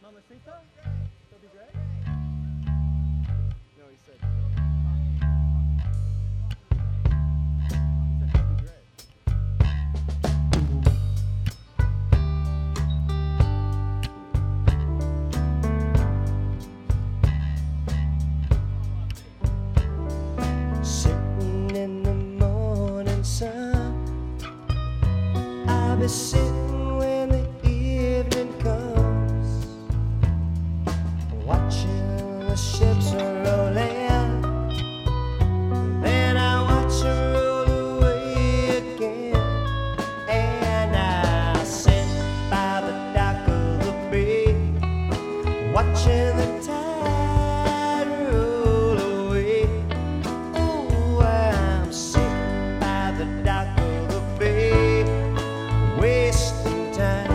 Mamacita? That'll be great. No, he said. That'd be great. Sitting in the morning sun, I'll be sitting when the evening comes, watching the ships roll in. Then I watch them roll away again, and I sit by the dock of the bay, watching the tide roll away. Oh, I'm sitting by the dock of the bay, wasting time.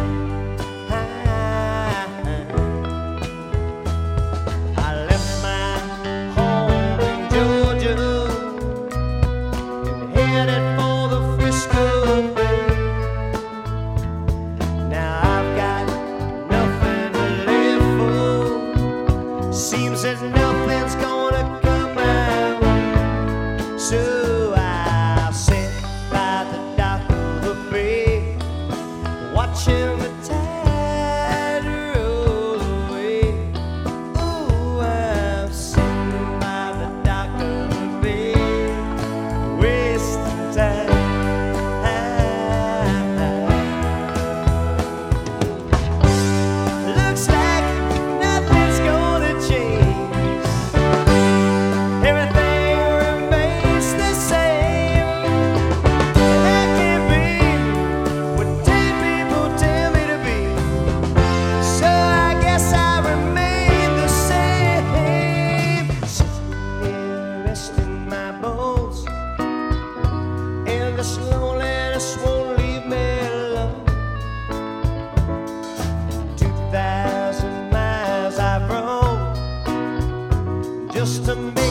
I left my home in Georgia and headed for the Frisco Bay. Now I've got nothing to live for. Seems that nothing's gonna come my way. So I'll sit by the dock of the bay, watching the tide roll away. Oh, I'm sitting by the dock of the bay, wasting time. Looks like nothing's gonna change. Everything remains the same. And I can't be what ten people tell me to be. So I guess I remain the same. Sitting here resting my bones, and this loneliness won't leave me alone. 2,000 miles I've roamed just to make